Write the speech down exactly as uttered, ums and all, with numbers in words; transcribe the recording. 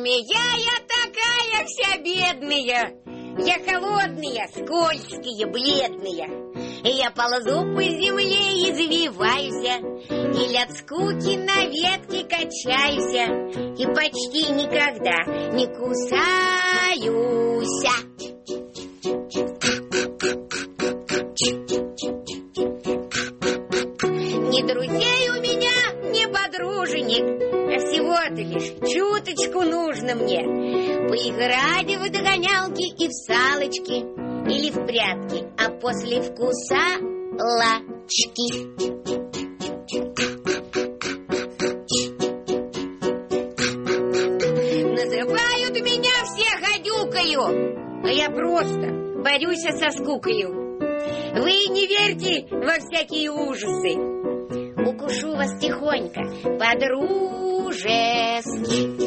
Змея я такая вся бедная. Я холодная, скользкая, бледная. И я ползу по земле, извиваюсь, или от скуки на ветке качаюсь, и почти никогда не кусаюсь. Ни друзей у меня, ни подруженек, а всего-то лишь чуточку нужно мне поиграть в догонялки и в салочки, или в прятки, а после вкуса лачки. Называют меня все гадюкою, а я просто борюсь со скукою. Вы не верьте во всякие ужасы. Укушу вас тихонько, по-дружески.